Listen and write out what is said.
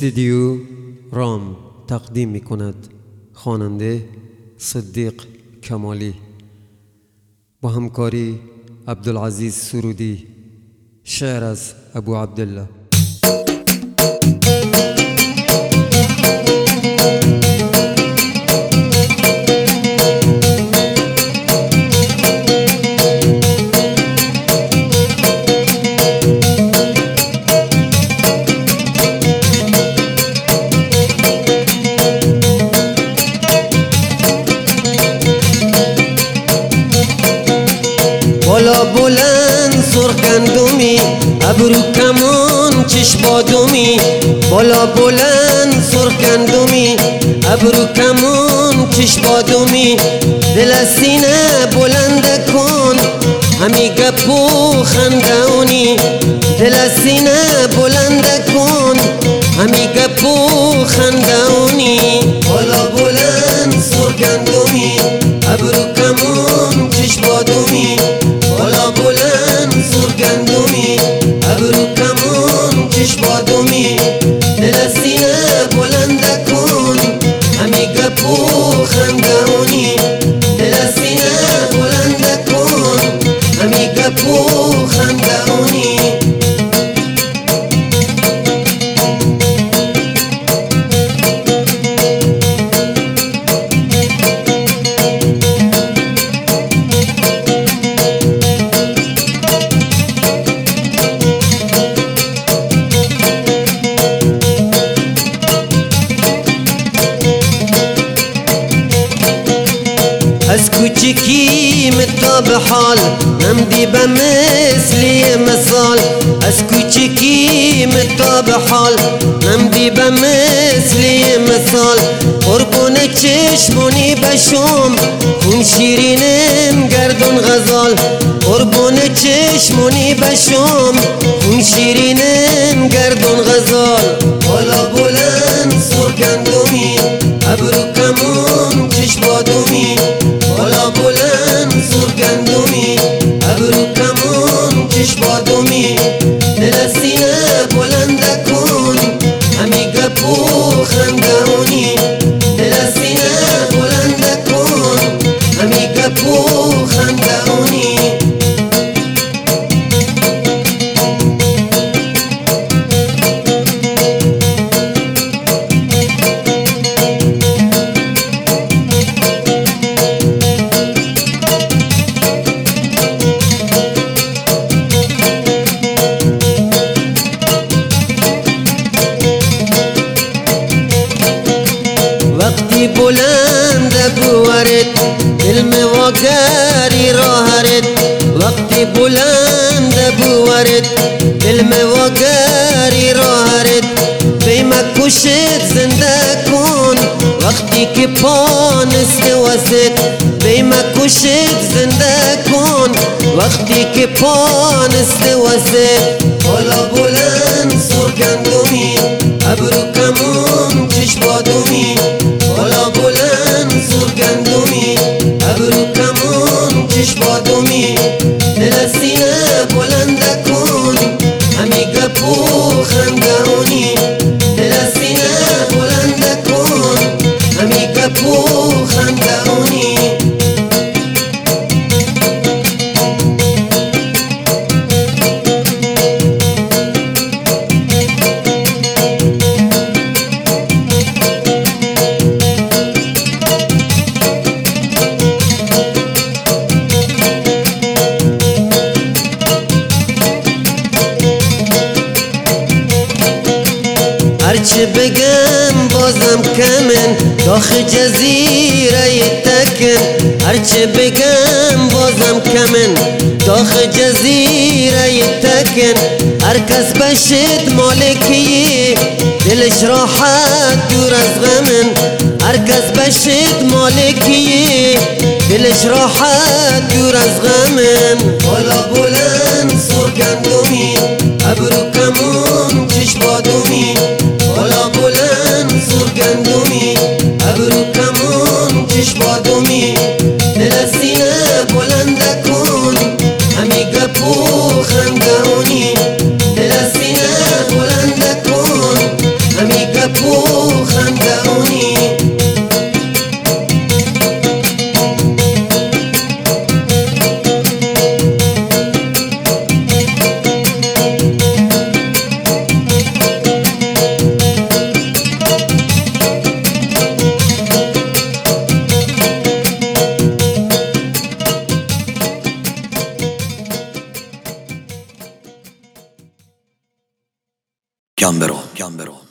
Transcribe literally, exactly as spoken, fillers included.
استودیو رام تقدیم می کند خواننده صدیق کمالی با همکاری عبدالعزیز سرودی. شعر از ابو عبدالله. بالا بلند سرخگندمی، ابرو کمان چشمادمی. بالا بلند سرخگندمی، ابرو کمان چشمادمی. دل از سینه بلند کن، همی گپ و خندونی. دل از سینه بلند کن، همی گپ و خندونی. بالا بلند سرخگندمی، ابرو کمان چشمادمی. بالا بلند سرگندمی، ابرو کمان چشمادمی. دل از سینه بلند کن، همی گپ و خندونی. دل از سینه بلند کن، همی گپ و خندونی. از کوچکی متا به حال، نمدی به مثلی مثال. از کوچکی متا به حال، نمدی به مثلی مثال. قربون چشمونی بشم، خون شیرینم گردون غزال. قربون چشمونی بشم، خون شیرینم گردون غزال. بالا بلند سرگندمی، ابرو کمان چشمادمی. بالا بلند سرگندمی، ابرو کمان چشمادمی. دل از سینه بلند کن، همی گپ و خندونی. دل از سینه بلند کن، همی گپ و خندونی. وقتی بلند بورد، دل می واگری راهرد. وقتی بلند بورد، دل می واگری راهرد. بیمه کشت زنده کن، وقتی که پانست وسط. بیمه کشت زنده کن، وقتی که پانست وسط. بالا بلند سرگندمی، ابرو کمان چشمادمی. بالا بلند سرگندمی، ابرو کمان چشمادمی. دل از سینه بلند کن، همی گپ و خندونی. دل از سینه بلند کن، همی گپ و خندونی. هرچه بگم بازم کمن، داخ جزیره تکن. هرچه بگم بازم کمن، داخ جزیره تکن. هر کس بشد مالکی، دلش راحت دور از غمن. هر کس بشد مالکی، دلش راحت دور از غمن. بالا بلند سرگندمی، ابرو کمان چشمادمی. بالا بلند سرگندمی، ابرو کمان چشمادمی. دل از سینه بلند کن، همی گپ و خندونی. دل از سینه بلند کن، همی گپ گم برو